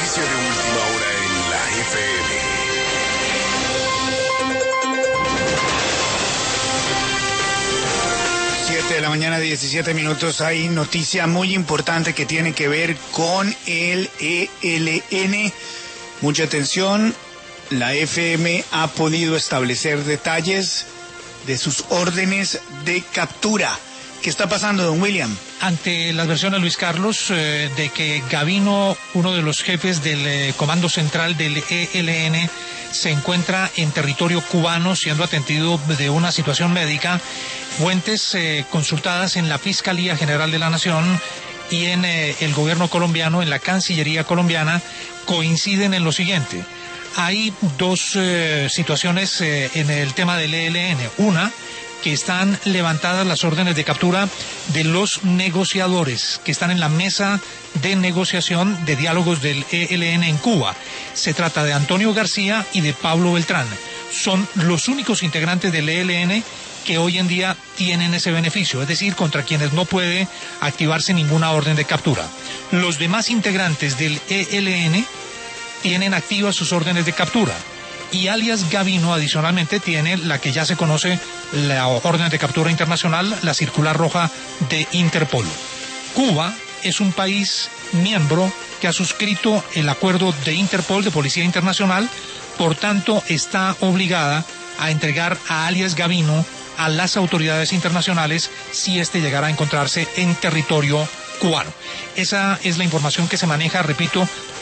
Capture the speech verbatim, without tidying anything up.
noticia de última hora en la F M. siete de la mañana, diecisiete minutos. Hay noticia muy importante que tiene que ver con el E L N. Mucha atención. La F M ha podido establecer detalles de sus órdenes de captura. ¿Qué está pasando, don William? Ante las versiones, Luis Carlos, eh, de que Gavino, uno de los jefes del eh, Comando Central del E L N, se encuentra en territorio cubano siendo atendido de una situación médica, fuentes eh, consultadas en la Fiscalía General de la Nación y en eh, el gobierno colombiano, en la Cancillería colombiana, coinciden en lo siguiente. Hay dos eh, situaciones eh, en el tema del E L N. Una, que están levantadas las órdenes de captura de los negociadores que están en la mesa de negociación de diálogos del E L N en Cuba. Se trata de Antonio García y de Pablo Beltrán. Son los únicos integrantes del E L N que hoy en día tienen ese beneficio, es decir, contra quienes no puede activarse ninguna orden de captura. Los demás integrantes del E L N tienen activas sus órdenes de captura. Y alias Gavino, adicionalmente, tiene la que ya se conoce, la orden de captura internacional, la circular roja de Interpol. Cuba es un país miembro que ha suscrito el acuerdo de Interpol, de Policía Internacional, por tanto está obligada a entregar a alias Gavino a las autoridades internacionales si éste llegara a encontrarse en territorio cubano. Esa es la información que se maneja, repito,